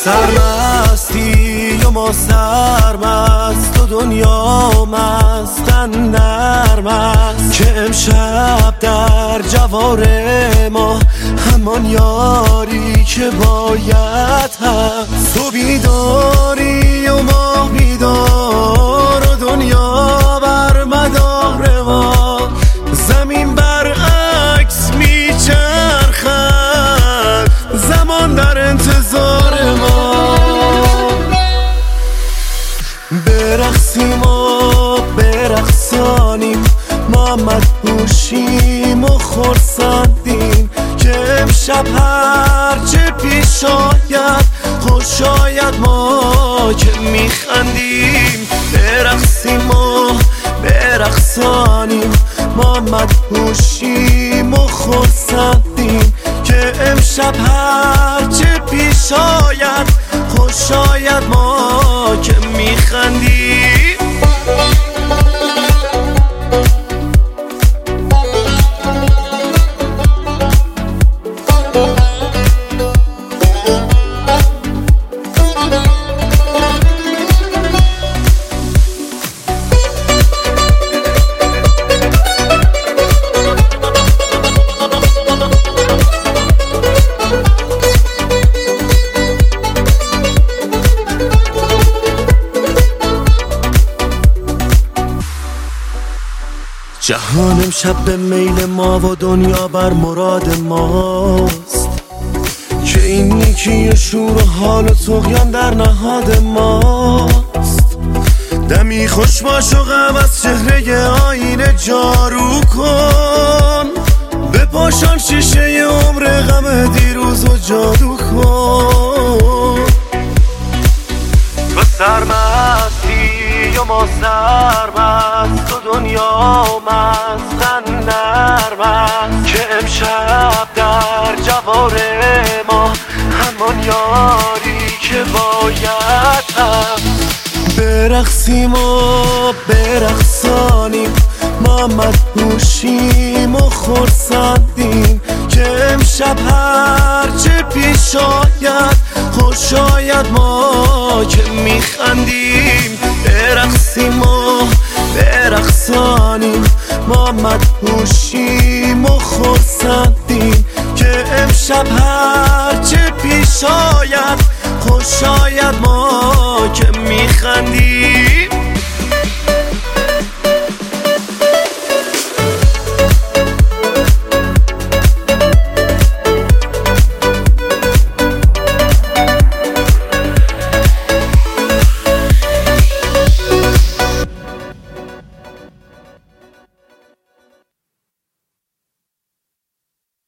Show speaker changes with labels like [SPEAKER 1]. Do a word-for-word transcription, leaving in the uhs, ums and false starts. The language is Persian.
[SPEAKER 1] سرمستی و ما سرمست و دنیا مستن نرم است که امشب در جوار ما همان یاری که باید هست. تو بیداری و ما بیدار و دنیا بر مدار ما، زمین برعکس میچرخد، زمان در انتظار ما. برقصیم و برقصانیم، ما مدهوشیم و خرسندیم که امشب هرچه پیش آید خوش آید، ما که میخندیم. برقصیم و برقصانیم، ما مدهوشیم و خرسندیم که امشب هرچه پیش آید خوش آید، ما که میخندیم. جهان امشب به میل ما و دنیا بر مراد ماست که این نیکی شور و حال و طغیان در نهاد ماست. دمی خوش باش و غم از چهره آینه جارو کن، بپاشان شیشه عمر غم دیروز و جادو کن. تو سرمستی و ما سرمست و دنیا مستن نرم است که امشب در جوار ما همان یاری که باید هست. برقصیم و برقصانیم، ما مدهوشیم و خرسندیم که امشب هرچه پیش آید خوش آید، ما که میخندیم. برقصیم و برقصانیم، ما مدهوشیم و خرسندیم که امشب هرچه پیش آید خوش آید، ما که میخندیم.